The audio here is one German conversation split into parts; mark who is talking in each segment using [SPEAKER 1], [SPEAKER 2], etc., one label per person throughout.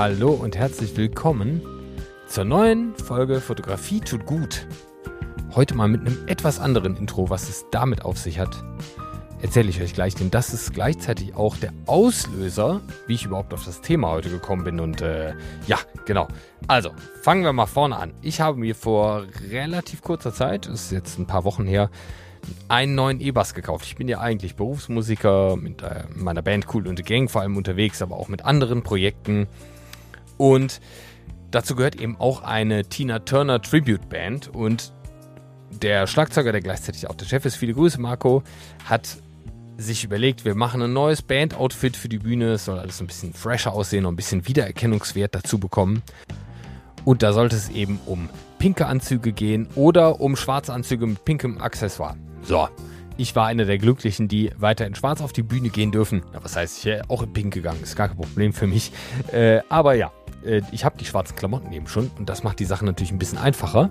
[SPEAKER 1] Hallo und herzlich willkommen zur neuen Folge Fotografie tut gut. Heute mal mit einem etwas anderen Intro, was es damit auf sich hat, erzähle ich euch gleich, denn das ist gleichzeitig auch der Auslöser, wie ich überhaupt auf das Thema heute gekommen bin. Und ja, genau. Also, fangen wir mal vorne an. Ich habe mir vor relativ kurzer Zeit, das ist jetzt ein paar Wochen her, einen neuen E-Bass gekauft. Ich bin ja eigentlich Berufsmusiker mit meiner Band Kool und the Gang vor allem unterwegs, aber auch mit anderen Projekten. Und dazu gehört eben auch eine Tina Turner Tribute Band. Und der Schlagzeuger, der gleichzeitig auch der Chef ist, viele Grüße Marco, hat sich überlegt, wir machen ein neues Band-Outfit für die Bühne. Es soll alles ein bisschen fresher aussehen und ein bisschen Wiedererkennungswert dazu bekommen. Und da sollte es eben um pinke Anzüge gehen oder um schwarze Anzüge mit pinkem Accessoire. So, ich war einer der Glücklichen, die weiter in schwarz auf die Bühne gehen dürfen. Ja, was heißt, ich wäre auch in pink gegangen, ist gar kein Problem für mich. Aber ja, ich habe die schwarzen Klamotten eben schon und das macht die Sache natürlich ein bisschen einfacher.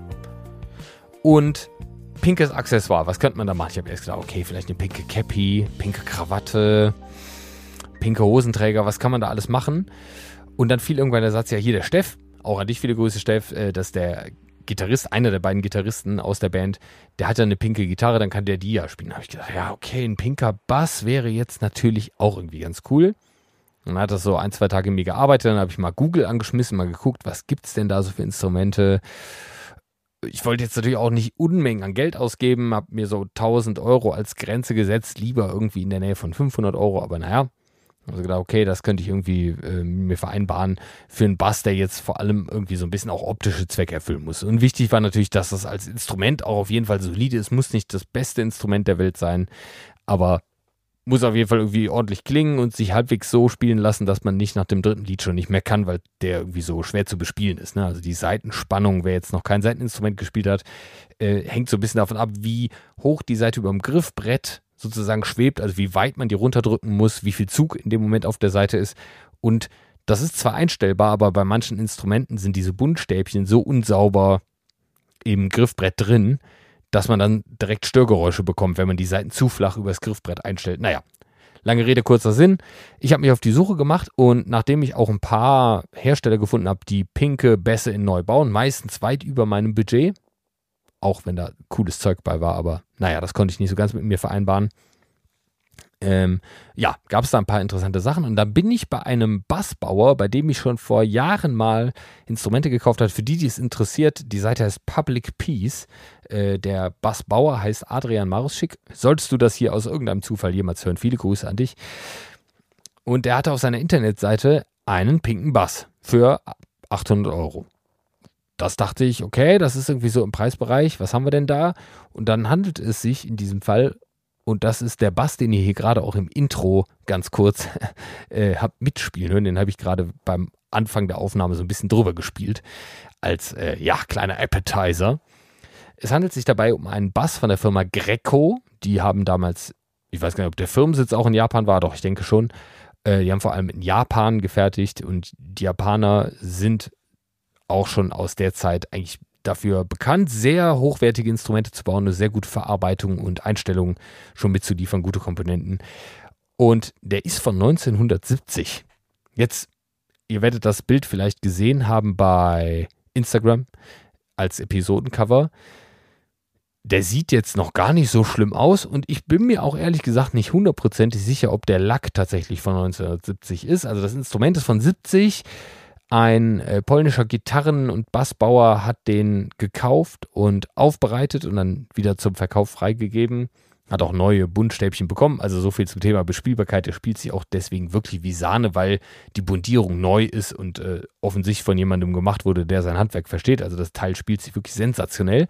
[SPEAKER 1] Und pinkes Accessoire, was könnte man da machen? Ich habe erst gedacht, okay, vielleicht eine pinke Cappy, pinke Krawatte, pinke Hosenträger, was kann man da alles machen? Und dann fiel irgendwann der Satz, ja hier der Steff, auch an dich viele Grüße Steff, dass der Gitarrist, einer der beiden Gitarristen aus der Band, der hat ja eine pinke Gitarre, dann kann der die ja spielen. Da habe ich gedacht, ja okay, ein pinker Bass wäre jetzt natürlich auch irgendwie ganz cool. Dann hat das so 1-2 Tage mit mir gearbeitet, dann habe ich mal Google angeschmissen, mal geguckt, was gibt's denn da so für Instrumente. Ich wollte jetzt natürlich auch nicht Unmengen an Geld ausgeben, habe mir so 1.000 Euro als Grenze gesetzt, lieber irgendwie in der Nähe von 500 Euro, aber naja. Also gedacht, okay, das könnte ich irgendwie mir vereinbaren für einen Bass, der jetzt vor allem irgendwie so ein bisschen auch optische Zwecke erfüllen muss. Und wichtig war natürlich, dass das als Instrument auch auf jeden Fall solide ist. Muss nicht das beste Instrument der Welt sein, aber muss auf jeden Fall irgendwie ordentlich klingen und sich halbwegs so spielen lassen, dass man nicht nach dem dritten Lied schon nicht mehr kann, weil der irgendwie so schwer zu bespielen ist. Ne? Also die Saitenspannung, wer jetzt noch kein Saiteninstrument gespielt hat, hängt so ein bisschen davon ab, wie hoch die Saite über dem Griffbrett sozusagen schwebt, also wie weit man die runterdrücken muss, wie viel Zug in dem Moment auf der Seite ist. Und das ist zwar einstellbar, aber bei manchen Instrumenten sind diese Buntstäbchen so unsauber im Griffbrett drin, dass man dann direkt Störgeräusche bekommt, wenn man die Saiten zu flach übers Griffbrett einstellt. Naja, lange Rede, kurzer Sinn. Ich habe mich auf die Suche gemacht und nachdem ich auch ein paar Hersteller gefunden habe, die pinke Bässe in neu bauen, meistens weit über meinem Budget, auch wenn da cooles Zeug bei war, aber naja, das konnte ich nicht so ganz mit mir vereinbaren. Ja, gab es da ein paar interessante Sachen und dann bin ich bei einem Bassbauer, bei dem ich schon vor Jahren mal Instrumente gekauft habe, für die es interessiert. Die Seite heißt Public Peace. Der Bassbauer heißt Adrian Maruschik. Solltest du das hier aus irgendeinem Zufall jemals hören, viele Grüße an dich. Und er hatte auf seiner Internetseite einen pinken Bass für 800 Euro. Das dachte ich, okay, das ist irgendwie so im Preisbereich, was haben wir denn da? Und dann handelt es sich in diesem Fall, und das ist der Bass, den ihr hier gerade auch im Intro ganz kurz habt mitspielen hören, den habe ich gerade beim Anfang der Aufnahme so ein bisschen drüber gespielt, als kleiner Appetizer. Es handelt sich dabei um einen Bass von der Firma Greco, die haben damals, ich weiß gar nicht, ob der Firmensitz auch in Japan war, doch ich denke schon, die haben vor allem in Japan gefertigt und die Japaner sind auch schon aus der Zeit eigentlich dafür bekannt, sehr hochwertige Instrumente zu bauen, eine sehr gute Verarbeitung und Einstellung schon mitzuliefern, gute Komponenten. Und der ist von 1970. Jetzt, ihr werdet das Bild vielleicht gesehen haben bei Instagram als Episodencover. Der sieht jetzt noch gar nicht so schlimm aus und ich bin mir auch ehrlich gesagt nicht hundertprozentig sicher, ob der Lack tatsächlich von 1970 ist. Also das Instrument ist von 70. Ein polnischer Gitarren- und Bassbauer hat den gekauft und aufbereitet und dann wieder zum Verkauf freigegeben. Hat auch neue Buntstäbchen bekommen. Also so viel zum Thema Bespielbarkeit. Der spielt sich auch deswegen wirklich wie Sahne, weil die Bundierung neu ist und offensichtlich von jemandem gemacht wurde, der sein Handwerk versteht. Also das Teil spielt sich wirklich sensationell.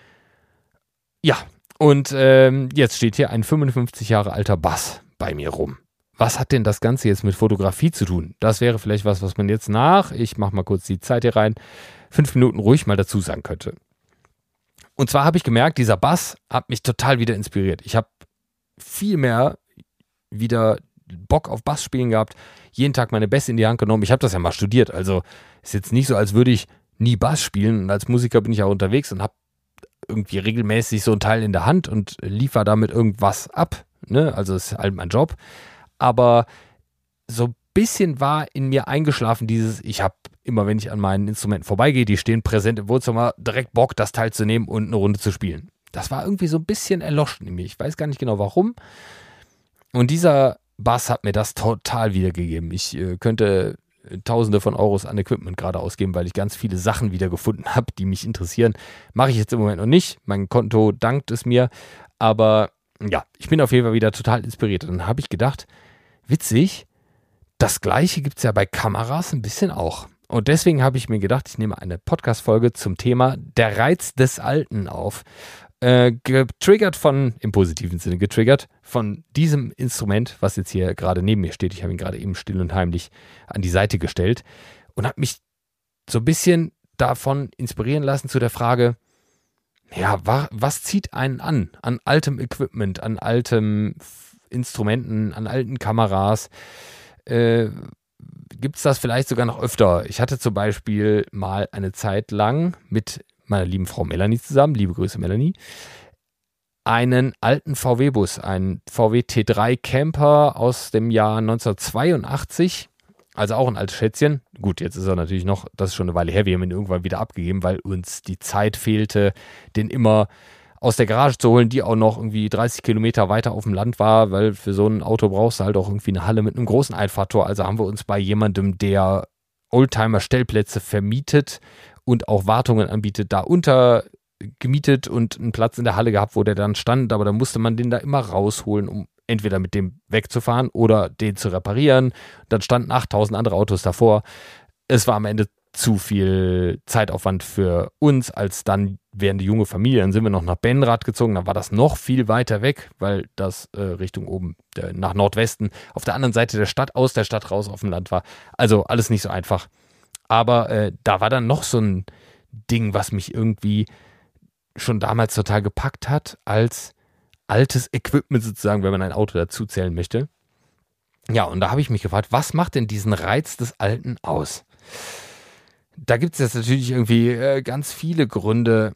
[SPEAKER 1] Ja, und jetzt steht hier ein 55 Jahre alter Bass bei mir rum. Was hat denn das Ganze jetzt mit Fotografie zu tun? Das wäre vielleicht was man jetzt ich mache mal kurz die Zeit hier rein, 5 Minuten ruhig mal dazu sagen könnte. Und zwar habe ich gemerkt, dieser Bass hat mich total wieder inspiriert. Ich habe viel mehr wieder Bock auf Bass spielen gehabt, jeden Tag meine Bässe in die Hand genommen. Ich habe das ja mal studiert, also ist jetzt nicht so, als würde ich nie Bass spielen. Und als Musiker bin ich auch unterwegs und habe irgendwie regelmäßig so ein Teil in der Hand und liefere damit irgendwas ab. Ne? Also ist halt mein Job. Aber so bisschen war in mir eingeschlafen ich habe immer, wenn ich an meinen Instrumenten vorbeigehe, die stehen präsent im Wohnzimmer, direkt Bock, das Teil zu nehmen und eine Runde zu spielen. Das war irgendwie so ein bisschen erloschen in mir. Ich weiß gar nicht genau warum. Und dieser Bass hat mir das total wiedergegeben. Ich könnte Tausende von Euros an Equipment gerade ausgeben, weil ich ganz viele Sachen wieder gefunden habe, die mich interessieren. Mache ich jetzt im Moment noch nicht. Mein Konto dankt es mir. Aber ja, ich bin auf jeden Fall wieder total inspiriert. Und dann habe ich gedacht, witzig, das Gleiche gibt es ja bei Kameras ein bisschen auch. Und deswegen habe ich mir gedacht, ich nehme eine Podcast-Folge zum Thema Der Reiz des Alten auf. Getriggert im positiven Sinne getriggert von diesem Instrument, was jetzt hier gerade neben mir steht. Ich habe ihn gerade eben still und heimlich an die Seite gestellt und habe mich so ein bisschen davon inspirieren lassen zu der Frage, ja, was zieht einen an altem Equipment, an alten Instrumenten, an alten Kameras? Gibt es das vielleicht sogar noch öfter? Ich hatte zum Beispiel mal eine Zeit lang mit meiner lieben Frau Melanie zusammen, liebe Grüße Melanie, einen alten VW-Bus, einen VW T3 Camper aus dem Jahr 1982, also auch ein altes Schätzchen. Gut, jetzt ist er natürlich noch, das ist schon eine Weile her, wir haben ihn irgendwann wieder abgegeben, weil uns die Zeit fehlte, den immer aus der Garage zu holen, die auch noch irgendwie 30 Kilometer weiter auf dem Land war, weil für so ein Auto brauchst du halt auch irgendwie eine Halle mit einem großen Einfahrttor. Also haben wir uns bei jemandem, der Oldtimer-Stellplätze vermietet und auch Wartungen anbietet, da untergemietet und einen Platz in der Halle gehabt, wo der dann stand, aber da musste man den da immer rausholen, um entweder mit dem wegzufahren oder den zu reparieren. Dann standen 8000 andere Autos davor. Es war am Ende zu viel Zeitaufwand für uns, als dann während die junge Familie, dann sind wir noch nach Benrath gezogen, dann war das noch viel weiter weg, weil das Richtung oben nach Nordwesten auf der anderen Seite der Stadt, aus der Stadt raus auf dem Land war. Also alles nicht so einfach. Aber da war dann noch so ein Ding, was mich irgendwie schon damals total gepackt hat, als altes Equipment sozusagen, wenn man ein Auto dazu zählen möchte. Ja, und da habe ich mich gefragt, was macht denn diesen Reiz des Alten aus? Da gibt es jetzt natürlich irgendwie ganz viele Gründe,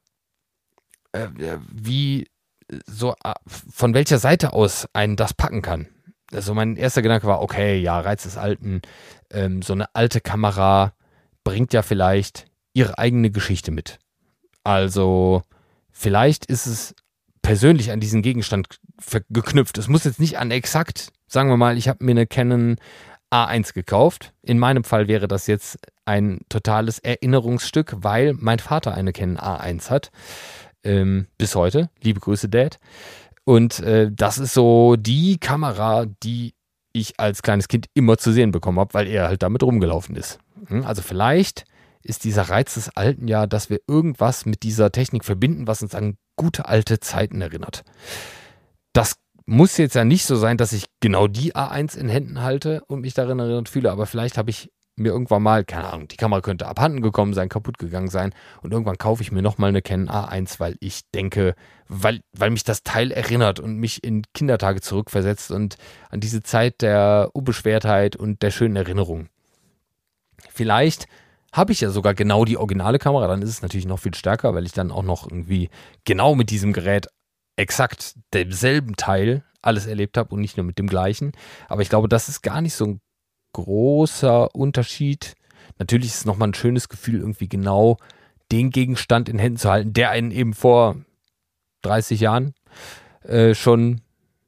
[SPEAKER 1] von welcher Seite aus einen das packen kann. Also mein erster Gedanke war, okay, ja, Reiz des Alten, so eine alte Kamera bringt ja vielleicht ihre eigene Geschichte mit. Also vielleicht ist es persönlich an diesen Gegenstand geknüpft. Es muss jetzt nicht an exakt, sagen wir mal, ich habe mir eine Canon A1 gekauft. In meinem Fall wäre das jetzt ein totales Erinnerungsstück, weil mein Vater eine Canon A1 hat. Bis heute. Liebe Grüße, Dad. Und das ist so die Kamera, die ich als kleines Kind immer zu sehen bekommen habe, weil er halt damit rumgelaufen ist. Also vielleicht ist dieser Reiz des Alten ja, dass wir irgendwas mit dieser Technik verbinden, was uns an gute alte Zeiten erinnert. Das muss jetzt ja nicht so sein, dass ich genau die A1 in Händen halte und mich darin erinnert fühle, aber vielleicht habe ich mir irgendwann mal, keine Ahnung, die Kamera könnte abhanden gekommen sein, kaputt gegangen sein und irgendwann kaufe ich mir nochmal eine Canon A1, weil ich denke, weil mich das Teil erinnert und mich in Kindertage zurückversetzt und an diese Zeit der Unbeschwertheit und der schönen Erinnerung. Vielleicht habe ich ja sogar genau die originale Kamera, dann ist es natürlich noch viel stärker, weil ich dann auch noch irgendwie genau mit diesem Gerät exakt demselben Teil alles erlebt habe und nicht nur mit dem gleichen. Aber ich glaube, das ist gar nicht so ein großer Unterschied. Natürlich ist es nochmal ein schönes Gefühl, irgendwie genau den Gegenstand in Händen zu halten, der einen eben vor 30 Jahren schon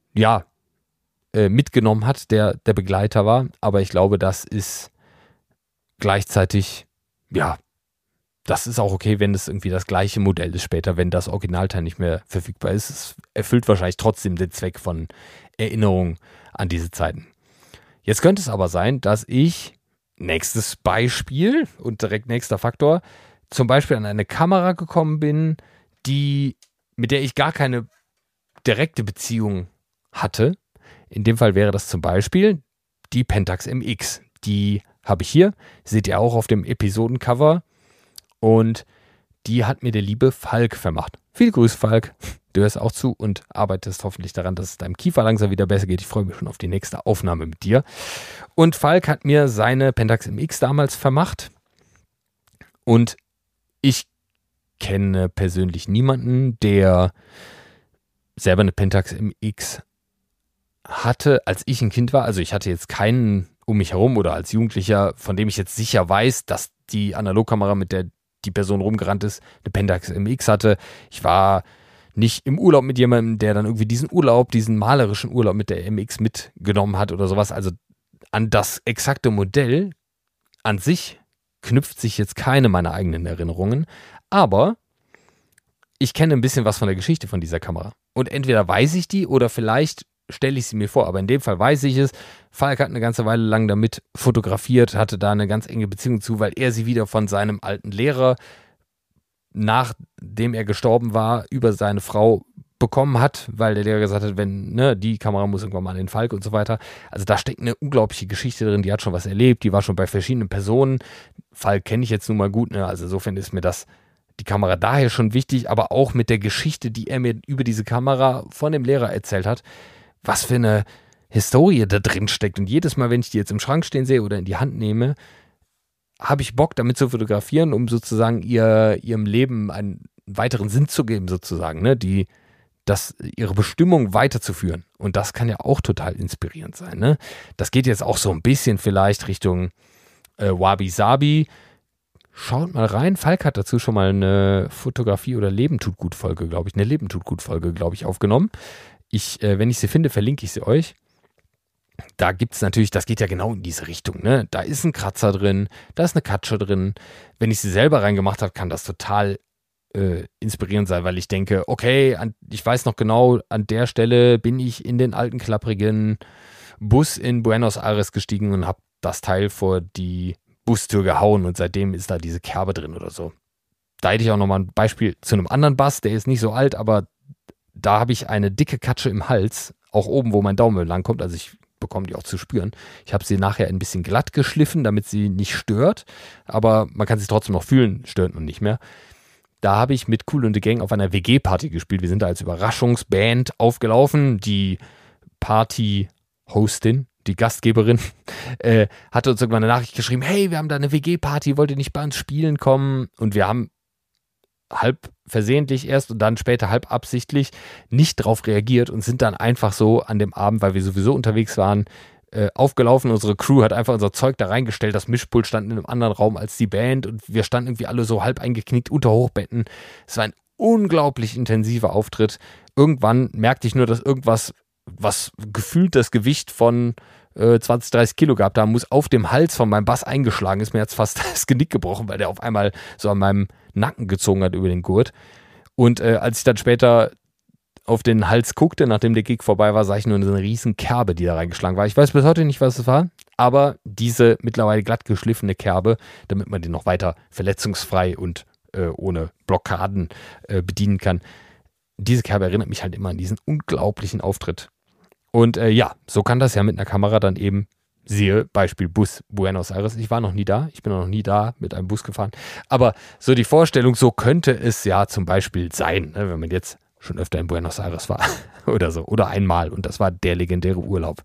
[SPEAKER 1] mitgenommen hat, der Begleiter war. Aber ich glaube, das ist gleichzeitig, ja, das ist auch okay, wenn es irgendwie das gleiche Modell ist später, wenn das Originalteil nicht mehr verfügbar ist. Es erfüllt wahrscheinlich trotzdem den Zweck von Erinnerung an diese Zeiten. Jetzt könnte es aber sein, dass ich, nächstes Beispiel und direkt nächster Faktor, zum Beispiel an eine Kamera gekommen bin, mit der ich gar keine direkte Beziehung hatte. In dem Fall wäre das zum Beispiel die Pentax MX. Die habe ich hier, seht ihr auch auf dem Episodencover. Und die hat mir der liebe Falk vermacht. Viele Grüße, Falk. Du hörst auch zu und arbeitest hoffentlich daran, dass es deinem Kiefer langsam wieder besser geht. Ich freue mich schon auf die nächste Aufnahme mit dir. Und Falk hat mir seine Pentax MX damals vermacht. Und ich kenne persönlich niemanden, der selber eine Pentax MX hatte, als ich ein Kind war. Also ich hatte jetzt keinen um mich herum oder als Jugendlicher, von dem ich jetzt sicher weiß, dass die Analogkamera, mit der die Person rumgerannt ist, eine Pentax MX hatte. Ich war nicht im Urlaub mit jemandem, der dann irgendwie diesen malerischen Urlaub mit der MX mitgenommen hat oder sowas. Also an das exakte Modell an sich knüpft sich jetzt keine meiner eigenen Erinnerungen, aber ich kenne ein bisschen was von der Geschichte von dieser Kamera. Und entweder weiß ich die oder vielleicht stelle ich sie mir vor. Aber in dem Fall weiß ich es. Falk hat eine ganze Weile lang damit fotografiert, hatte da eine ganz enge Beziehung zu, weil er sie wieder von seinem alten Lehrer, nachdem er gestorben war, über seine Frau bekommen hat, weil der Lehrer gesagt hat, die Kamera muss irgendwann mal an den Falk und so weiter. Also da steckt eine unglaubliche Geschichte drin, die hat schon was erlebt, die war schon bei verschiedenen Personen. Falk kenne ich jetzt nun mal gut, also insofern ist mir die Kamera daher schon wichtig, aber auch mit der Geschichte, die er mir über diese Kamera von dem Lehrer erzählt hat, was für eine Historie da drin steckt. Und jedes Mal, wenn ich die jetzt im Schrank stehen sehe oder in die Hand nehme, habe ich Bock, damit zu fotografieren, um sozusagen ihrem Leben einen weiteren Sinn zu geben, sozusagen, ne? Ihre Bestimmung weiterzuführen. Und das kann ja auch total inspirierend sein, ne? Das geht jetzt auch so ein bisschen vielleicht Richtung Wabi Sabi. Schaut mal rein. Falk hat dazu schon mal eine Fotografie- oder Leben tut gut Folge, glaube ich, aufgenommen. Wenn ich sie finde, verlinke ich sie euch. Da gibt es natürlich, das geht ja genau in diese Richtung, ne? Da ist ein Kratzer drin, da ist eine Katsche drin. Wenn ich sie selber reingemacht habe, kann das total inspirierend sein, weil ich denke, okay, ich weiß noch genau, an der Stelle bin ich in den alten klapprigen Bus in Buenos Aires gestiegen und habe das Teil vor die Bustür gehauen und seitdem ist da diese Kerbe drin oder so. Da hätte ich auch nochmal ein Beispiel zu einem anderen Bass, der ist nicht so alt, aber da habe ich eine dicke Katsche im Hals, auch oben, wo mein Daumen langkommt, also ich bekomme die auch zu spüren. Ich habe sie nachher ein bisschen glatt geschliffen, damit sie nicht stört, aber man kann sie trotzdem noch fühlen, stört nun nicht mehr. Da habe ich mit Kool und the Gang auf einer WG-Party gespielt. Wir sind da als Überraschungsband aufgelaufen. Die Party-Hostin, die Gastgeberin, hatte uns irgendwann eine Nachricht geschrieben, hey, wir haben da eine WG-Party, wollt ihr nicht bei uns spielen kommen? Und wir haben halb versehentlich erst und dann später halb absichtlich nicht drauf reagiert und sind dann einfach so an dem Abend, weil wir sowieso unterwegs waren, aufgelaufen. Unsere Crew hat einfach unser Zeug da reingestellt. Das Mischpult stand in einem anderen Raum als die Band und wir standen irgendwie alle so halb eingeknickt unter Hochbetten. Es war ein unglaublich intensiver Auftritt. Irgendwann merkte ich nur, dass irgendwas, was gefühlt das Gewicht von 20, 30 Kilo gehabt haben, muss auf dem Hals von meinem Bass eingeschlagen. Ist mir jetzt fast das Genick gebrochen, weil der auf einmal so an meinem Nacken gezogen hat über den Gurt. Und als ich dann später auf den Hals guckte, nachdem der Gig vorbei war, sah ich nur eine riesen Kerbe, die da reingeschlagen war. Ich weiß bis heute nicht, was es war, aber diese mittlerweile glatt geschliffene Kerbe, damit man den noch weiter verletzungsfrei und ohne Blockaden bedienen kann. Diese Kerbe erinnert mich halt immer an diesen unglaublichen Auftritt. Und so kann das ja mit einer Kamera dann eben, siehe Beispiel Bus Buenos Aires. Ich war noch nie da, ich bin noch nie da mit einem Bus gefahren. Aber so die Vorstellung, so könnte es ja zum Beispiel sein, ne, wenn man jetzt schon öfter in Buenos Aires war oder so. Oder einmal und das war der legendäre Urlaub.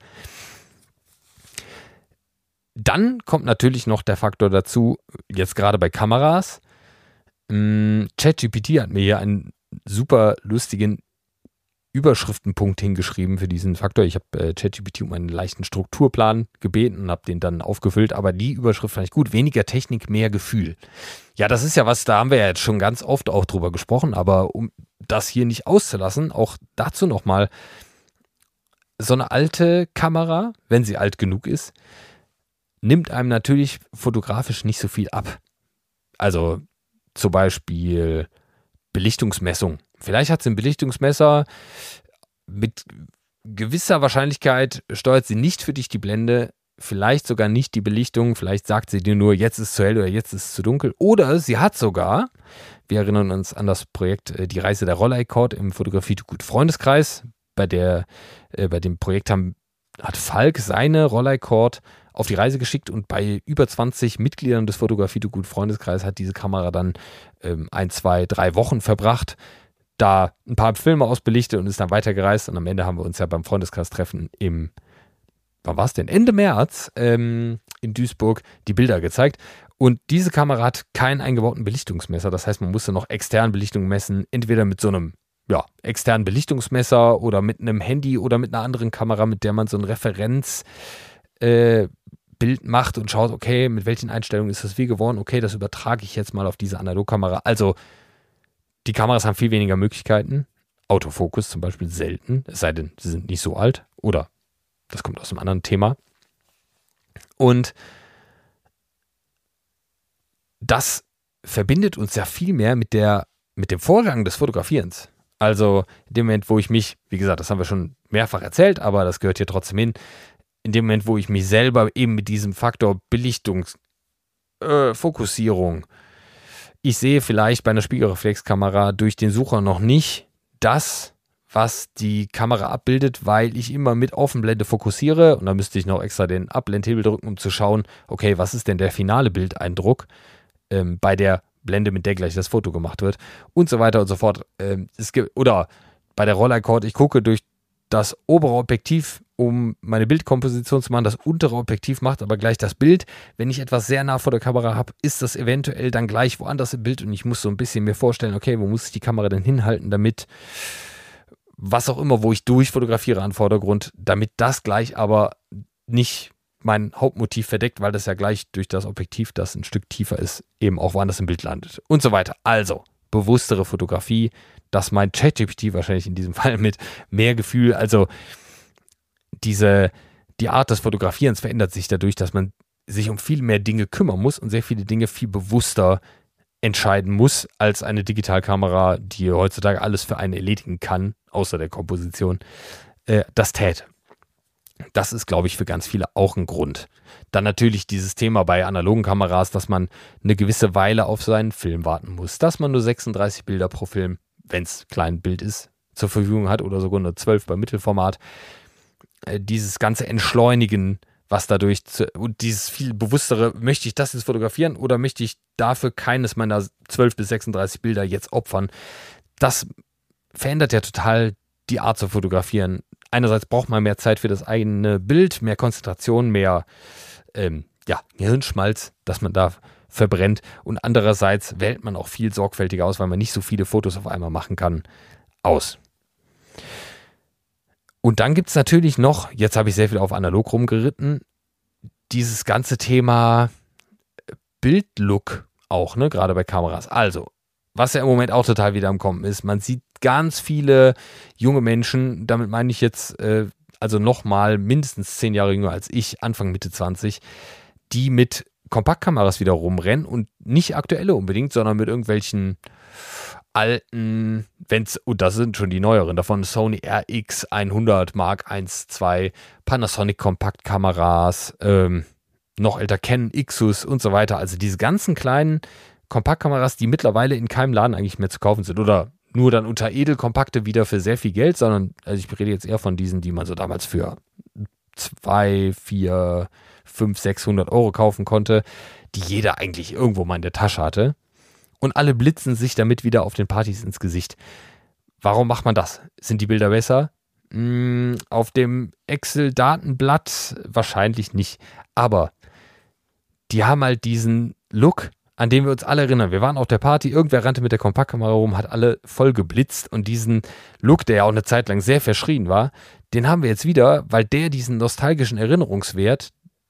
[SPEAKER 1] Dann kommt natürlich noch der Faktor dazu, jetzt gerade bei Kameras. ChatGPT hat mir hier einen super lustigen Überschriftenpunkt hingeschrieben für diesen Faktor. Ich habe ChatGPT um einen leichten Strukturplan gebeten und habe den dann aufgefüllt, aber die Überschrift fand ich gut. Weniger Technik, mehr Gefühl. Ja, das ist ja was, da haben wir ja jetzt schon ganz oft auch drüber gesprochen, aber um das hier nicht auszulassen, auch dazu nochmal, so eine alte Kamera, wenn sie alt genug ist, nimmt einem natürlich fotografisch nicht so viel ab. Also zum Beispiel Belichtungsmessung. Vielleicht hat sie ein Belichtungsmesser, mit gewisser Wahrscheinlichkeit steuert sie nicht für dich die Blende, vielleicht sogar nicht die Belichtung, vielleicht sagt sie dir nur, jetzt ist es zu hell oder jetzt ist es zu dunkel. Oder sie hat sogar, wir erinnern uns an das Projekt Die Reise der Rolleikord im Fotografie to Gut Freundeskreis, bei dem Projekt hat Falk seine Rolleikord auf die Reise geschickt und bei über 20 Mitgliedern des Fotografie to Gut Freundeskreis hat diese Kamera dann 1, 2, 3 Wochen verbracht, da ein paar Filme ausbelichtet und ist dann weitergereist und am Ende haben wir uns ja beim Freundeskreis-Treffen wann war es denn? Ende März in Duisburg die Bilder gezeigt. Und diese Kamera hat keinen eingebauten Belichtungsmesser. Das heißt, man musste noch extern Belichtung messen, entweder mit so einem externen Belichtungsmesser oder mit einem Handy oder mit einer anderen Kamera, mit der man so ein Referenzbild Bild macht und schaut, okay, mit welchen Einstellungen ist das wie geworden, okay, das übertrage ich jetzt mal auf diese Analogkamera. Also die Kameras haben viel weniger Möglichkeiten. Autofokus zum Beispiel selten, es sei denn, sie sind nicht so alt oder das kommt aus einem anderen Thema. Und das verbindet uns ja viel mehr mit dem Vorgang des Fotografierens. Also in dem Moment, wo ich mich, wie gesagt, das haben wir schon mehrfach erzählt, aber das gehört hier trotzdem hin, in dem Moment, wo ich mich selber eben mit diesem Faktor Belichtung, Fokussierung, ich sehe vielleicht bei einer Spiegelreflexkamera durch den Sucher noch nicht das, was die Kamera abbildet, weil ich immer mit Offenblende fokussiere und dann müsste ich noch extra den Abblendhebel drücken, um zu schauen, okay, was ist denn der finale Bildeindruck bei der Blende, mit der gleich das Foto gemacht wird und so weiter und so fort. Oder bei der Rolleicord, ich gucke durch das obere Objektiv, um meine Bildkomposition zu machen. Das untere Objektiv macht aber gleich das Bild. Wenn ich etwas sehr nah vor der Kamera habe, ist das eventuell dann gleich woanders im Bild und ich muss so ein bisschen mir vorstellen, okay, wo muss ich die Kamera denn hinhalten, damit was auch immer, wo ich durchfotografiere an Vordergrund, damit das gleich aber nicht mein Hauptmotiv verdeckt, weil das ja gleich durch das Objektiv, das ein Stück tiefer ist, eben auch woanders im Bild landet und so weiter. Also, bewusstere Fotografie, das meint ChatGPT wahrscheinlich in diesem Fall mit mehr Gefühl. Also, die Art des Fotografierens verändert sich dadurch, dass man sich um viel mehr Dinge kümmern muss und sehr viele Dinge viel bewusster entscheiden muss, als eine Digitalkamera, die heutzutage alles für einen erledigen kann, außer der Komposition, das täte. Das ist, glaube ich, für ganz viele auch ein Grund. Dann natürlich dieses Thema bei analogen Kameras, dass man eine gewisse Weile auf seinen Film warten muss, dass man nur 36 Bilder pro Film, wenn es klein Bild ist, zur Verfügung hat oder sogar nur 12 beim Mittelformat. Dieses ganze Entschleunigen, was dadurch und dieses viel bewusstere, möchte ich das jetzt fotografieren oder möchte ich dafür keines meiner 12 bis 36 Bilder jetzt opfern, das verändert ja total die Art zu fotografieren. Einerseits braucht man mehr Zeit für das eigene Bild, mehr Konzentration, mehr Gehirnschmalz, das man da verbrennt. Und andererseits wählt man auch viel sorgfältiger aus, weil man nicht so viele Fotos auf einmal machen kann, aus. Und dann gibt es natürlich noch, jetzt habe ich sehr viel auf analog rumgeritten, dieses ganze Thema Bildlook auch, ne, gerade bei Kameras. Also, was ja im Moment auch total wieder am Kommen ist, man sieht ganz viele junge Menschen, damit meine ich jetzt also nochmal mindestens 10 Jahre jünger als ich, Anfang Mitte 20, die mit Kompaktkameras wieder rumrennen und nicht aktuelle unbedingt, sondern mit irgendwelchen alten, und das sind schon die neueren, davon Sony RX100, Mark I, II, Panasonic Kompaktkameras, noch älter Canon Ixus und so weiter. Also diese ganzen kleinen Kompaktkameras, die mittlerweile in keinem Laden eigentlich mehr zu kaufen sind oder nur dann unter Edelkompakte wieder für sehr viel Geld, sondern, also ich rede jetzt eher von diesen, die man so damals für 2, 4, 5, 600 Euro kaufen konnte, die jeder eigentlich irgendwo mal in der Tasche hatte. Und alle blitzen sich damit wieder auf den Partys ins Gesicht. Warum macht man das? Sind die Bilder besser? Auf dem Excel-Datenblatt wahrscheinlich nicht. Aber die haben halt diesen Look, an den wir uns alle erinnern. Wir waren auf der Party, irgendwer rannte mit der Kompaktkamera rum, hat alle voll geblitzt und diesen Look, der ja auch eine Zeit lang sehr verschrien war, den haben wir jetzt wieder, weil der diesen nostalgischen Erinnerungswert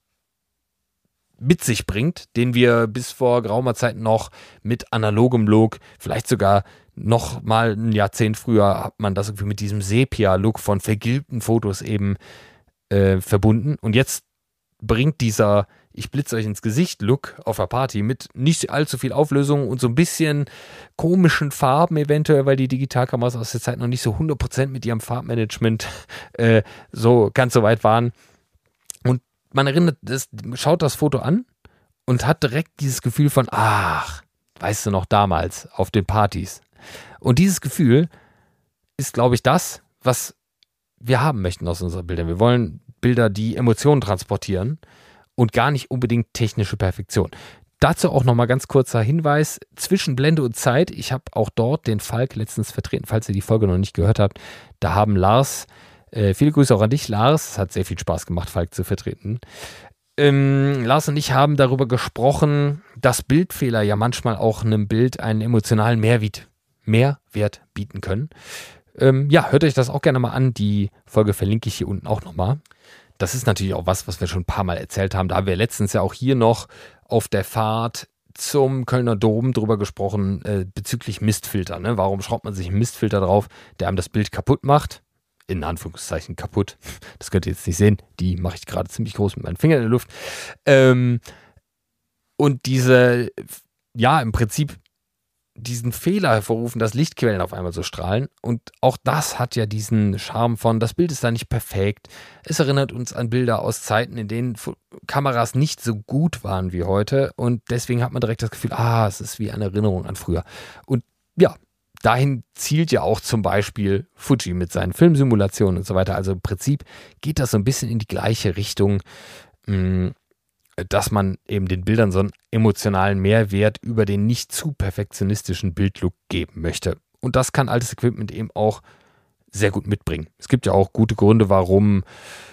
[SPEAKER 1] mit sich bringt, den wir bis vor geraumer Zeit noch mit analogem Look, vielleicht sogar noch mal ein Jahrzehnt früher hat man das irgendwie mit diesem Sepia-Look von vergilbten Fotos eben verbunden. Und jetzt bringt dieser Ich blitze euch ins Gesicht-Look auf der Party mit nicht allzu viel Auflösung und so ein bisschen komischen Farben eventuell, weil die Digitalkameras aus der Zeit noch nicht so 100% mit ihrem Farbmanagement so ganz so weit waren. Und man schaut das Foto an und hat direkt dieses Gefühl von, ach, weißt du noch damals auf den Partys. Und dieses Gefühl ist, glaube ich, das, was wir haben möchten aus unseren Bildern. Wir wollen Bilder, die Emotionen transportieren und gar nicht unbedingt technische Perfektion. Dazu auch nochmal ganz kurzer Hinweis, zwischen Blende und Zeit, ich habe auch dort den Falk letztens vertreten, falls ihr die Folge noch nicht gehört habt, da haben Lars, viele Grüße auch an dich, Lars, es hat sehr viel Spaß gemacht, Falk zu vertreten. Lars und ich haben darüber gesprochen, dass Bildfehler ja manchmal auch einem Bild einen emotionalen Mehrwert bieten können. Hört euch das auch gerne mal an, die Folge verlinke ich hier unten auch nochmal. das ist natürlich auch was wir schon ein paar Mal erzählt haben. Da haben wir letztens ja auch hier noch auf der Fahrt zum Kölner Dom drüber gesprochen, bezüglich Mistfilter. Ne? Warum schraubt man sich einen Mistfilter drauf, der einem das Bild kaputt macht? In Anführungszeichen kaputt. Das könnt ihr jetzt nicht sehen. Die mache ich gerade ziemlich groß mit meinen Fingern in der Luft. Und im Prinzip diesen Fehler hervorrufen, dass Lichtquellen auf einmal so strahlen. Und auch das hat ja diesen Charme von, das Bild ist da nicht perfekt. Es erinnert uns an Bilder aus Zeiten, in denen Kameras nicht so gut waren wie heute. Und deswegen hat man direkt das Gefühl, es ist wie eine Erinnerung an früher. Und ja, dahin zielt ja auch zum Beispiel Fuji mit seinen Filmsimulationen und so weiter. Also im Prinzip geht das so ein bisschen in die gleiche Richtung, dass man eben den Bildern so einen emotionalen Mehrwert über den nicht zu perfektionistischen Bildlook geben möchte. Und das kann altes Equipment eben auch sehr gut mitbringen. Es gibt ja auch gute Gründe, warum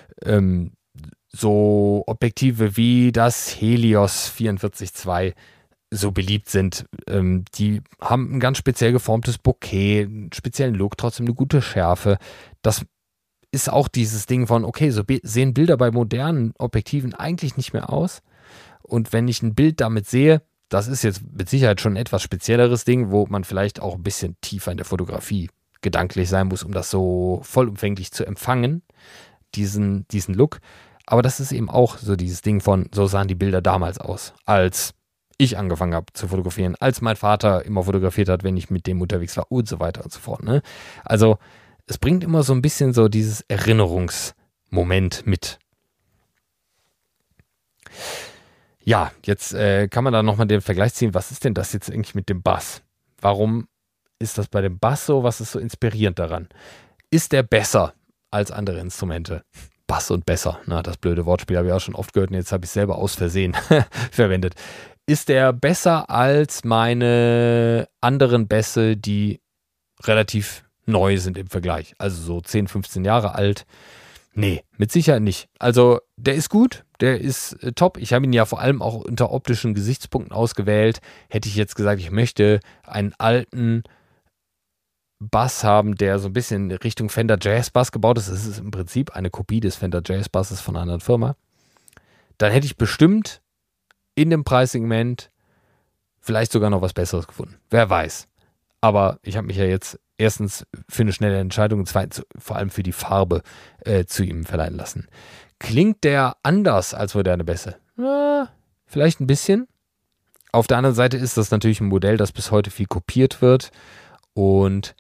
[SPEAKER 1] so Objektive wie das Helios 44-2 so beliebt sind. Die haben ein ganz speziell geformtes Bokeh, einen speziellen Look, trotzdem eine gute Schärfe. Das ist auch dieses Ding von, okay, so sehen Bilder bei modernen Objektiven eigentlich nicht mehr aus. Und wenn ich ein Bild damit sehe, das ist jetzt mit Sicherheit schon ein etwas spezielleres Ding, wo man vielleicht auch ein bisschen tiefer in der Fotografie gedanklich sein muss, um das so vollumfänglich zu empfangen, diesen Look. Aber das ist eben auch so dieses Ding von, so sahen die Bilder damals aus, als ich angefangen habe zu fotografieren, als mein Vater immer fotografiert hat, wenn ich mit dem unterwegs war und so weiter und so fort. Ne? Also es bringt immer so ein bisschen so dieses Erinnerungsmoment mit. Ja, jetzt kann man da nochmal den Vergleich ziehen. Was ist denn das jetzt eigentlich mit dem Bass? Warum ist das bei dem Bass so? Was ist so inspirierend daran? Ist der besser als andere Instrumente? Bass und besser. Na, das blöde Wortspiel habe ich auch schon oft gehört und jetzt habe ich es selber aus Versehen verwendet. Ist der besser als meine anderen Bässe, die relativ neu sind im Vergleich? Also so 10, 15 Jahre alt? Nee, mit Sicherheit nicht. Also der ist gut, der ist top. Ich habe ihn ja vor allem auch unter optischen Gesichtspunkten ausgewählt. Hätte ich jetzt gesagt, ich möchte einen alten Bass haben, der so ein bisschen Richtung Fender Jazz Bass gebaut ist. Das ist im Prinzip eine Kopie des Fender Jazz Basses von einer anderen Firma. Dann hätte ich bestimmt in dem Preissegment vielleicht sogar noch was Besseres gefunden. Wer weiß. Aber ich habe mich ja jetzt erstens für eine schnelle Entscheidung und zweitens vor allem für die Farbe zu ihm verleihen lassen. Klingt der anders als moderne Bässe? Ja, vielleicht ein bisschen. Auf der anderen Seite ist das natürlich ein Modell, das bis heute viel kopiert wird. Und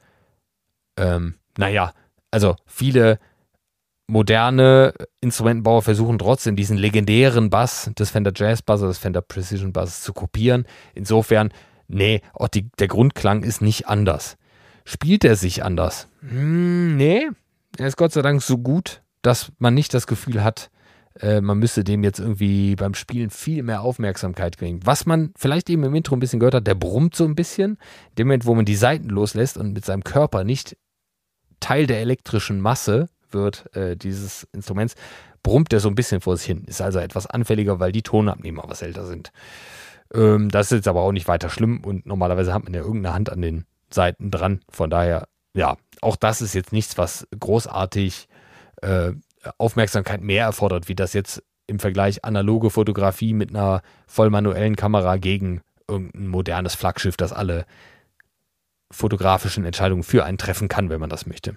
[SPEAKER 1] also viele moderne Instrumentenbauer versuchen trotzdem diesen legendären Bass des Fender Jazz Basses, des Fender Precision Basses zu kopieren. Insofern, auch der Grundklang ist nicht anders. Spielt er sich anders? Nee, er ist Gott sei Dank so gut, dass man nicht das Gefühl hat, man müsste dem jetzt irgendwie beim Spielen viel mehr Aufmerksamkeit geben. Was man vielleicht eben im Intro ein bisschen gehört hat, der brummt so ein bisschen. In dem Moment, wo man die Saiten loslässt und mit seinem Körper nicht Teil der elektrischen Masse wird dieses Instruments, brummt er so ein bisschen vor sich hin. Ist also etwas anfälliger, weil die Tonabnehmer was älter sind. Das ist jetzt aber auch nicht weiter schlimm und normalerweise hat man ja irgendeine Hand an den Seiten dran. Von daher, ja, auch das ist jetzt nichts, was großartig Aufmerksamkeit mehr erfordert, wie das jetzt im Vergleich analoge Fotografie mit einer voll manuellen Kamera gegen irgendein modernes Flaggschiff, das alle fotografischen Entscheidungen für einen treffen kann, wenn man das möchte.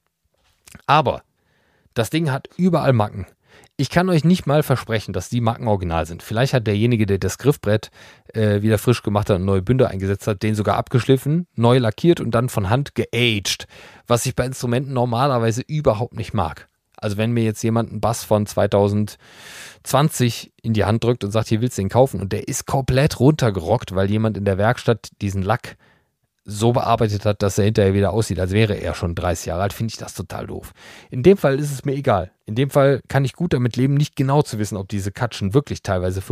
[SPEAKER 1] Aber das Ding hat überall Macken. Ich kann euch nicht mal versprechen, dass die Macken original sind. Vielleicht hat derjenige, der das Griffbrett wieder frisch gemacht hat und neue Bünde eingesetzt hat, den sogar abgeschliffen, neu lackiert und dann von Hand geaged, was ich bei Instrumenten normalerweise überhaupt nicht mag. Also wenn mir jetzt jemand einen Bass von 2020 in die Hand drückt und sagt, hier willst du den kaufen und der ist komplett runtergerockt, weil jemand in der Werkstatt diesen Lack so bearbeitet hat, dass er hinterher wieder aussieht, als wäre er schon 30 Jahre alt, finde ich das total doof. In dem Fall ist es mir egal. In dem Fall kann ich gut damit leben, nicht genau zu wissen, ob diese Katschen wirklich teilweise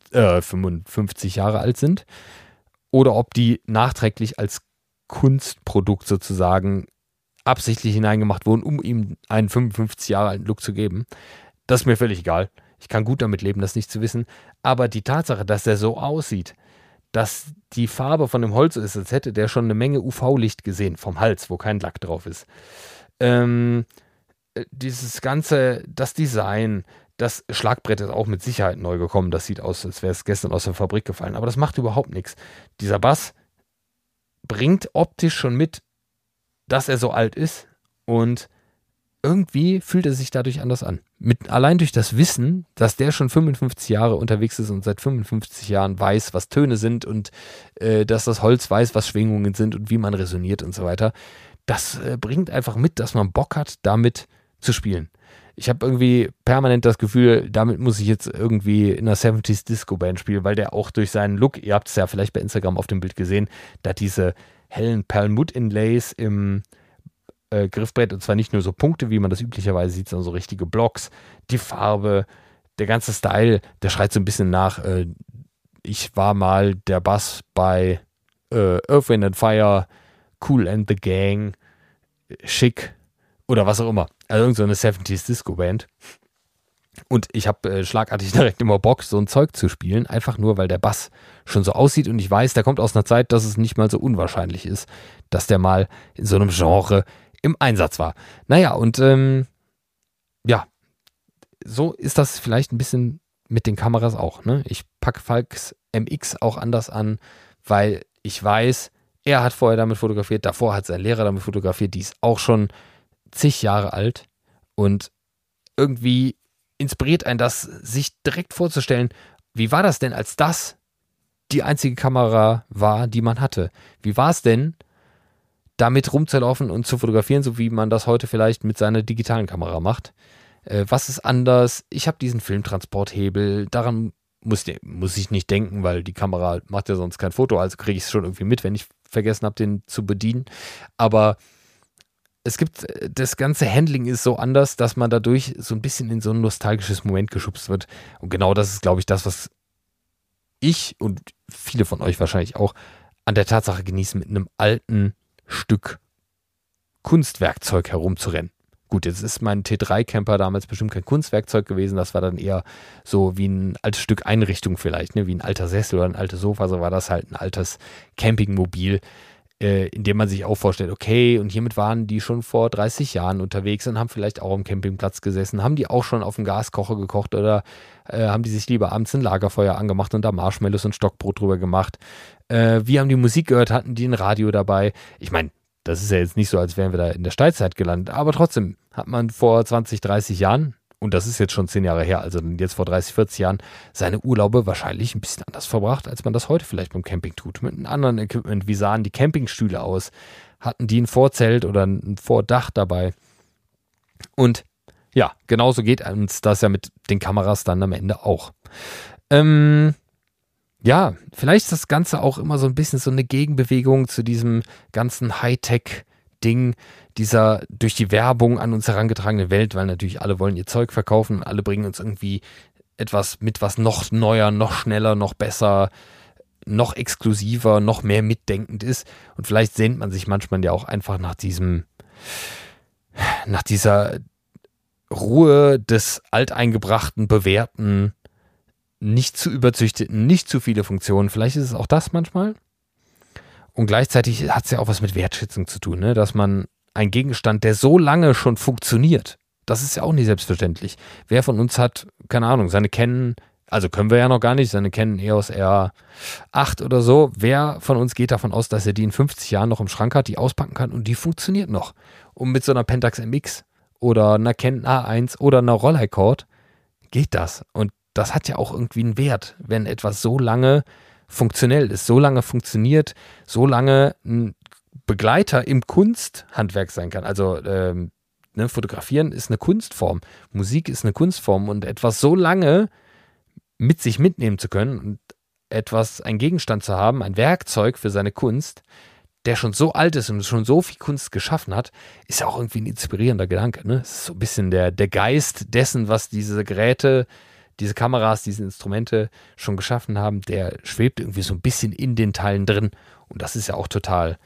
[SPEAKER 1] 55 Jahre alt sind oder ob die nachträglich als Kunstprodukt sozusagen absichtlich hineingemacht wurden, um ihm einen 55 Jahre alten Look zu geben. Das ist mir völlig egal. Ich kann gut damit leben, das nicht zu wissen. Aber die Tatsache, dass der so aussieht, dass die Farbe von dem Holz so ist, als hätte der schon eine Menge UV-Licht gesehen vom Hals, wo kein Lack drauf ist. dieses ganze, das Design, das Schlagbrett ist auch mit Sicherheit neu gekommen. Das sieht aus, als wäre es gestern aus der Fabrik gefallen. Aber das macht überhaupt nichts. Dieser Bass bringt optisch schon mit, dass er so alt ist und irgendwie fühlt er sich dadurch anders an. Allein durch das Wissen, dass der schon 55 Jahre unterwegs ist und seit 55 Jahren weiß, was Töne sind und dass das Holz weiß, was Schwingungen sind und wie man resoniert und so weiter. Das bringt einfach mit, dass man Bock hat, damit zu spielen. Ich habe irgendwie permanent das Gefühl, damit muss ich jetzt irgendwie in einer 70s Disco Band spielen, weil der auch durch seinen Look, ihr habt es ja vielleicht bei Instagram auf dem Bild gesehen, da hat diese hellen Perlmutt-Inlays im Griffbrett, und zwar nicht nur so Punkte, wie man das üblicherweise sieht, sondern so richtige Blocks, die Farbe, der ganze Style, der schreit so ein bisschen nach, ich war mal der Bass bei Earth, Wind and Fire, Kool and the Gang, Chic oder was auch immer. Also irgend so eine 70s Disco Band. Und ich habe schlagartig direkt immer Bock, so ein Zeug zu spielen, einfach nur, weil der Bass schon so aussieht und ich weiß, der kommt aus einer Zeit, dass es nicht mal so unwahrscheinlich ist, dass der mal in so einem Genre im Einsatz war. Naja, und ja, so ist das vielleicht ein bisschen mit den Kameras auch. Ne? Ich packe Falks MX auch anders an, weil ich weiß, er hat vorher damit fotografiert, davor hat sein Lehrer damit fotografiert, die ist auch schon zig Jahre alt und irgendwie inspiriert einen das, sich direkt vorzustellen, wie war das denn, als das die einzige Kamera war, die man hatte? Wie war es denn, damit rumzulaufen und zu fotografieren, so wie man das heute vielleicht mit seiner digitalen Kamera macht? Was ist anders? Ich habe diesen Filmtransporthebel, daran muss ich nicht denken, weil die Kamera macht ja sonst kein Foto, also kriege ich es schon irgendwie mit, wenn ich vergessen habe, den zu bedienen. Aber das ganze Handling ist so anders, dass man dadurch so ein bisschen in so ein nostalgisches Moment geschubst wird. Und genau das ist, glaube ich, das, was ich und viele von euch wahrscheinlich auch an der Tatsache genießen, mit einem alten Stück Kunstwerkzeug herumzurennen. Gut, jetzt ist mein T3-Camper damals bestimmt kein Kunstwerkzeug gewesen, das war dann eher so wie ein altes Stück Einrichtung vielleicht, ne? Wie ein alter Sessel oder ein altes Sofa, so war das halt ein altes Campingmobil, in dem man sich auch vorstellt, okay, und hiermit waren die schon vor 30 Jahren unterwegs und haben vielleicht auch am Campingplatz gesessen, haben die auch schon auf dem Gaskocher gekocht oder haben die sich lieber abends ein Lagerfeuer angemacht und da Marshmallows und Stockbrot drüber gemacht. Wie haben die Musik gehört, hatten die ein Radio dabei? Ich meine, das ist ja jetzt nicht so, als wären wir da in der Steinzeit gelandet, aber trotzdem hat man vor 20, 30 Jahren, und das ist jetzt schon 10 Jahre her, also jetzt vor 30, 40 Jahren, seine Urlaube wahrscheinlich ein bisschen anders verbracht, als man das heute vielleicht beim Camping tut. Mit einem anderen Equipment. Wie sahen die Campingstühle aus? Hatten die ein Vorzelt oder ein Vordach dabei? Und ja, genauso geht uns das ja mit den Kameras dann am Ende auch. Ja, vielleicht ist das Ganze auch immer so ein bisschen so eine Gegenbewegung zu diesem ganzen Hightech-Ding, dieser durch die Werbung an uns herangetragene Welt, weil natürlich alle wollen ihr Zeug verkaufen und alle bringen uns irgendwie etwas mit, was noch neuer, noch schneller, noch besser, noch exklusiver, noch mehr mitdenkend ist. Und vielleicht sehnt man sich manchmal ja auch einfach nach dieser Ruhe des alteingebrachten, bewährten, nicht zu überzüchteten, nicht zu viele Funktionen. Vielleicht ist es auch das manchmal. Und gleichzeitig hat es ja auch was mit Wertschätzung zu tun, ne? Dass man ein Gegenstand, der so lange schon funktioniert, das ist ja auch nicht selbstverständlich. Wer von uns hat, keine Ahnung, seine Canon, also können wir ja noch gar nicht, seine Canon EOS R8 oder so, wer von uns geht davon aus, dass er die in 50 Jahren noch im Schrank hat, die auspacken kann und die funktioniert noch. Und mit so einer Pentax MX oder einer Canon A1 oder einer Rolleicord geht das. Und das hat ja auch irgendwie einen Wert, wenn etwas so lange funktionell ist, so lange funktioniert, so lange ein Begleiter im Kunsthandwerk sein kann. Also Fotografieren ist eine Kunstform, Musik ist eine Kunstform und etwas so lange mit sich mitnehmen zu können und ein Gegenstand zu haben, ein Werkzeug für seine Kunst, der schon so alt ist und schon so viel Kunst geschaffen hat, ist ja auch irgendwie ein inspirierender Gedanke. Ne? Es ist so ein bisschen der Geist dessen, was diese Geräte, diese Kameras, diese Instrumente schon geschaffen haben, der schwebt irgendwie so ein bisschen in den Teilen drin. Und das ist ja auch total,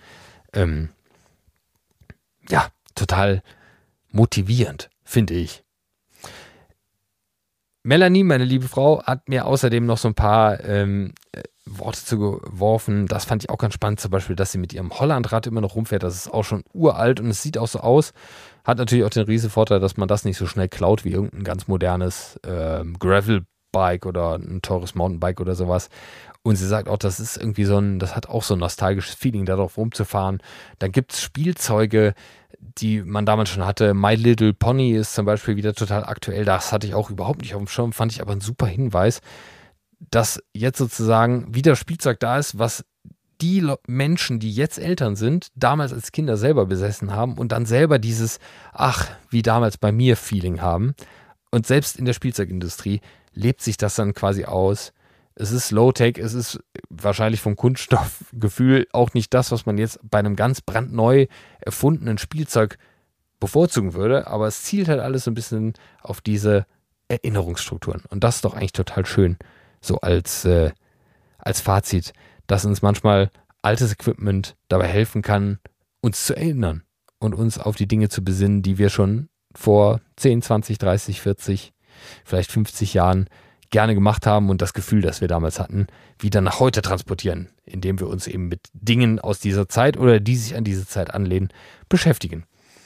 [SPEAKER 1] total motivierend, finde ich. Melanie, meine liebe Frau, hat mir außerdem noch so ein paar Worte zugeworfen. Das fand ich auch ganz spannend. Zum Beispiel, dass sie mit ihrem Hollandrad immer noch rumfährt. Das ist auch schon uralt und es sieht auch so aus. Hat natürlich auch den riesen Vorteil, dass man das nicht so schnell klaut wie irgendein ganz modernes Gravelbike oder ein teures Mountainbike oder sowas. Und sie sagt auch, das ist irgendwie das hat auch so ein nostalgisches Feeling, darauf rumzufahren. Dann gibt es Spielzeuge, die man damals schon hatte. My Little Pony ist zum Beispiel wieder total aktuell. Das hatte ich auch überhaupt nicht auf dem Schirm, fand ich aber ein super Hinweis, dass jetzt sozusagen wieder Spielzeug da ist, was die Menschen, die jetzt Eltern sind, damals als Kinder selber besessen haben und dann selber dieses, ach, wie damals bei mir Feeling haben. Und selbst in der Spielzeugindustrie lebt sich das dann quasi aus. Es ist Low-Tech, es ist wahrscheinlich vom Kunststoffgefühl auch nicht das, was man jetzt bei einem ganz brandneu erfundenen Spielzeug bevorzugen würde, aber es zielt halt alles so ein bisschen auf diese Erinnerungsstrukturen. Und das ist doch eigentlich total schön, so als Fazit, dass uns manchmal altes Equipment dabei helfen kann, uns zu erinnern und uns auf die Dinge zu besinnen, die wir schon vor 10, 20, 30, 40, vielleicht 50 Jahren gerne gemacht haben und das Gefühl, das wir damals hatten, wieder nach heute transportieren, indem wir uns eben mit Dingen aus dieser Zeit oder die sich an diese Zeit anlehnen, beschäftigen.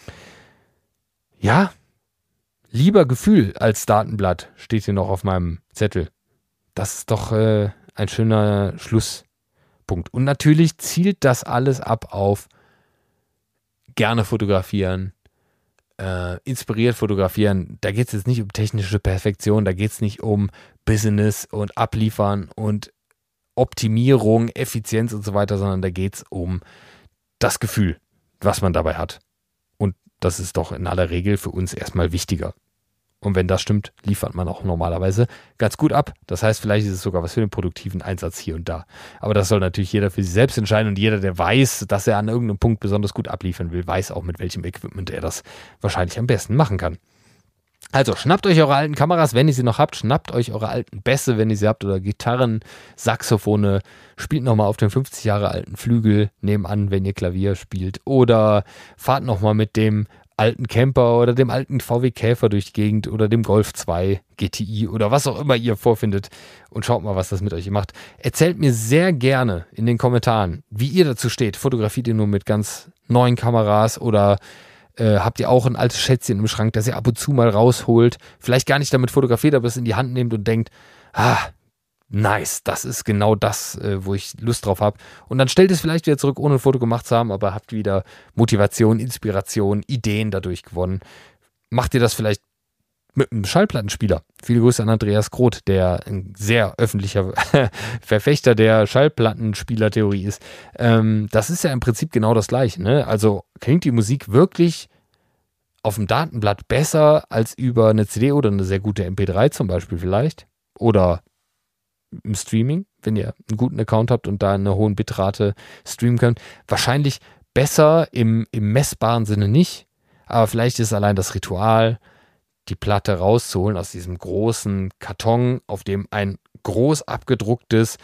[SPEAKER 1] Ja, lieber Gefühl als Datenblatt steht hier noch auf meinem Zettel. Das ist doch ein schöner Schlusspunkt. Und natürlich zielt das alles ab auf gerne fotografieren, inspiriert fotografieren. Da geht es jetzt nicht um technische Perfektion, da geht es nicht um Business und Abliefern und Optimierung, Effizienz und so weiter, sondern da geht es um das Gefühl, was man dabei hat. Und das ist doch in aller Regel für uns erstmal wichtiger. Und wenn das stimmt, liefert man auch normalerweise ganz gut ab. Das heißt, vielleicht ist es sogar was für den produktiven Einsatz hier und da. Aber das soll natürlich jeder für sich selbst entscheiden und jeder, der weiß, dass er an irgendeinem Punkt besonders gut abliefern will, weiß auch, mit welchem Equipment er das wahrscheinlich am besten machen kann. Also, schnappt euch eure alten Kameras, wenn ihr sie noch habt. Schnappt euch eure alten Bässe, wenn ihr sie habt, oder Gitarren, Saxophone. Spielt nochmal auf dem 50 Jahre alten Flügel nebenan, wenn ihr Klavier spielt. Oder fahrt nochmal mit dem alten Camper oder dem alten VW Käfer durch die Gegend oder dem Golf 2 GTI oder was auch immer ihr vorfindet und schaut mal, was das mit euch macht. Erzählt mir sehr gerne in den Kommentaren, wie ihr dazu steht. Fotografiert ihr nur mit ganz neuen Kameras oder habt ihr auch ein altes Schätzchen im Schrank, das ihr ab und zu mal rausholt, vielleicht gar nicht damit fotografiert, aber es in die Hand nehmt und denkt, nice, das ist genau das, wo ich Lust drauf habe. Und dann stellt es vielleicht wieder zurück, ohne ein Foto gemacht zu haben, aber habt wieder Motivation, Inspiration, Ideen dadurch gewonnen. Macht ihr das vielleicht mit einem Schallplattenspieler? Viele Grüße an Andreas Groth, der ein sehr öffentlicher Verfechter der Schallplattenspielertheorie ist. Das ist ja im Prinzip genau das Gleiche, ne? Also klingt die Musik wirklich auf dem Datenblatt besser als über eine CD oder eine sehr gute MP3 zum Beispiel vielleicht? Oder im Streaming, wenn ihr einen guten Account habt und da eine hohe Bitrate streamen könnt. Wahrscheinlich besser im messbaren Sinne nicht, aber vielleicht ist allein das Ritual, die Platte rauszuholen aus diesem großen Karton, auf dem ein groß abgedrucktes,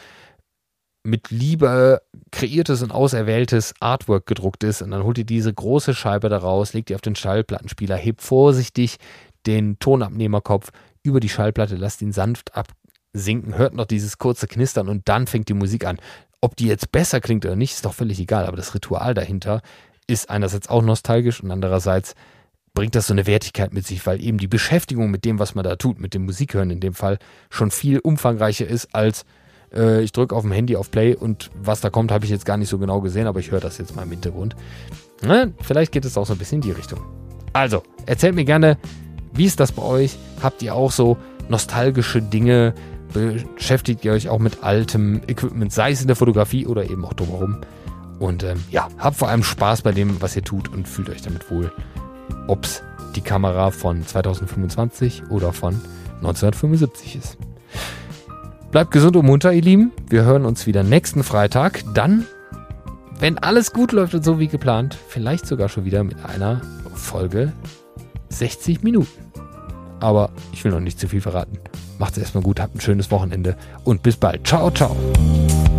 [SPEAKER 1] mit Liebe kreiertes und auserwähltes Artwork gedruckt ist, und dann holt ihr diese große Scheibe da raus, legt die auf den Schallplattenspieler, hebt vorsichtig den Tonabnehmerkopf über die Schallplatte, lasst ihn sanft absinken, hört noch dieses kurze Knistern und dann fängt die Musik an. Ob die jetzt besser klingt oder nicht, ist doch völlig egal, aber das Ritual dahinter ist einerseits auch nostalgisch und andererseits bringt das so eine Wertigkeit mit sich, weil eben die Beschäftigung mit dem, was man da tut, mit dem Musikhören in dem Fall, schon viel umfangreicher ist als ich drücke auf dem Handy auf Play und was da kommt, habe ich jetzt gar nicht so genau gesehen, aber ich höre das jetzt mal im Hintergrund. Vielleicht geht es auch so ein bisschen in die Richtung. Also, erzählt mir gerne, wie ist das bei euch? Habt ihr auch so nostalgische Dinge? Beschäftigt ihr euch auch mit altem Equipment, sei es in der Fotografie oder eben auch drumherum? Und habt vor allem Spaß bei dem, was ihr tut und fühlt euch damit wohl. Ob es die Kamera von 2025 oder von 1975 ist. Bleibt gesund und munter, ihr Lieben. Wir hören uns wieder nächsten Freitag. Dann, wenn alles gut läuft und so wie geplant, vielleicht sogar schon wieder mit einer Folge 60 Minuten. Aber ich will noch nicht zu viel verraten. Macht's erstmal gut, habt ein schönes Wochenende und bis bald. Ciao, ciao.